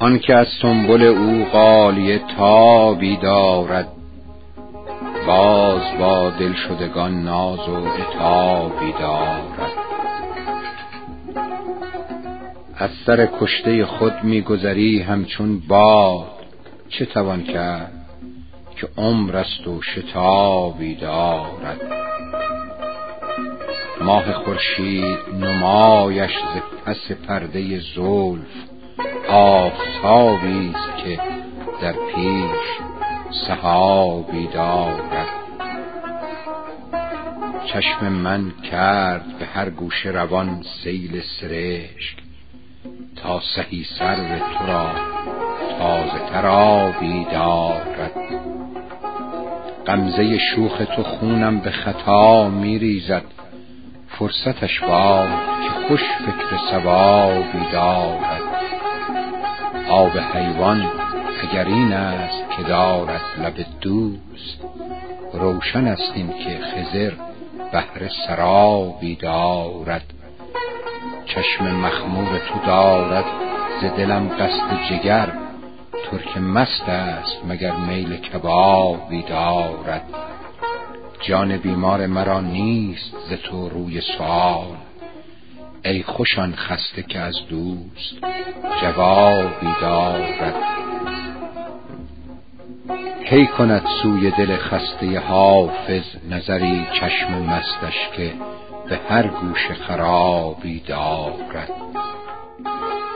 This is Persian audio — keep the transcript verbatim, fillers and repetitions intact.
آن که از سنبل او غالیه تابی دارد، باز با دلشدگان ناز و عتابی دارد. از سر کشته خود می‌گذری همچون باد، چه توان کرد که عمر است و شتابی دارد. ماه خورشید نمایش ز پس پرده زلف، آفتابی است که در پیش سحابی دارد. چشم من کرد به هر گوشه روان سیل سرشک، تا سهی سرو تو را تازه تر آبی دارد. غمزه شوخ تو خونم به خطا می ریزد، فرصتش باد که خوش فکر ثوابی دارد. آب حیوان اگر این است که دارد لب دوست، روشن است این که خضر بحر سرابی دارد. چشم مخمور تو دارد ز دلم قصد جگر، ترک مست است مگر میل کبابی دارد. جان بیمار مرا نیست ز تو روی سؤال، ای خوش آن خسته که از دوست جوابی دارد. کی کند سوی دل خسته حافظ نظری چشم مستش که به هر گوشه خرابی دارد.